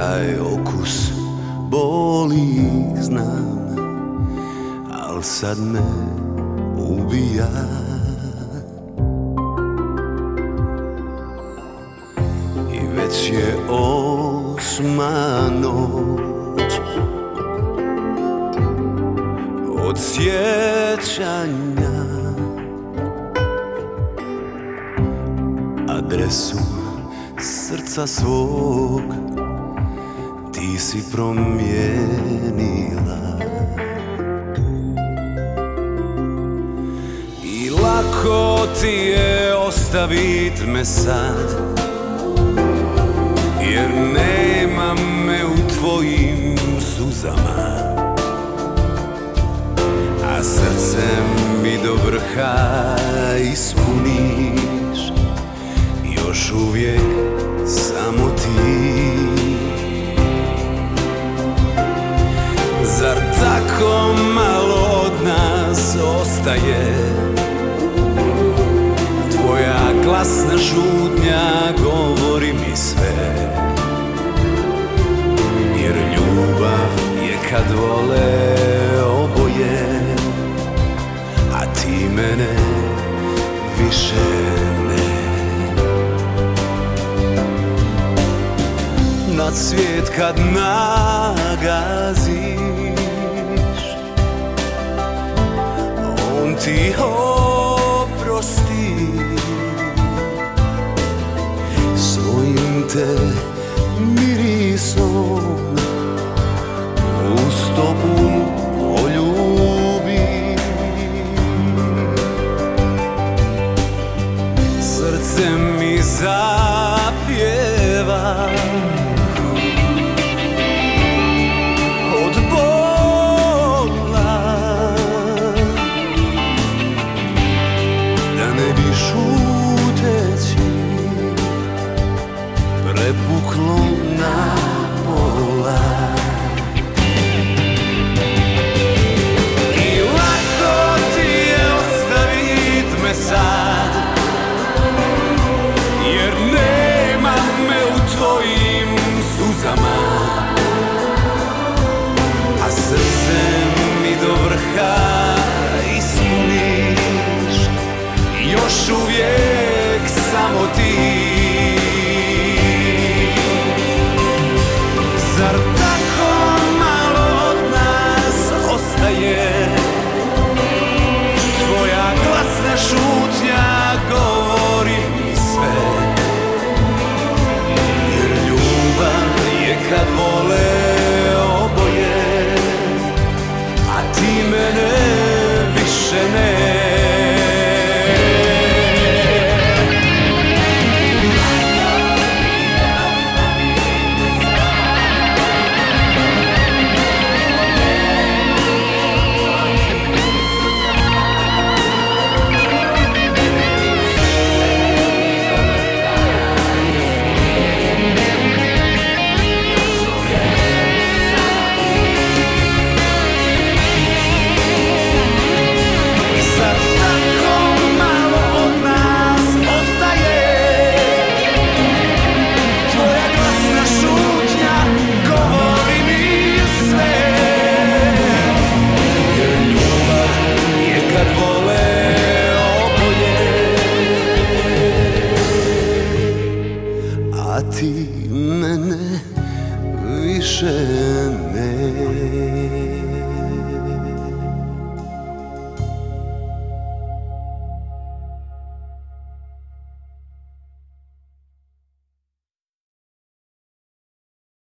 Taj okus boli, znam, al sad me ubija. I već je 8. noć od sjećanja. Adresu srca svog ti si promijenila. I lako ti je ostavit me sad, jer nema me u tvojim suzama. A srce mi do vrha ispuniš, još uvijek samo ti. Zar tako malo od nas ostaje? Tvoja glasna šutnja govori mi sve. Jer ljubav je kad vole oboje, a ti mene više ne. Na svijet kad nagaziš, on ti oprosti. Svojim te mirisom u stopu poljubi. Srce mi za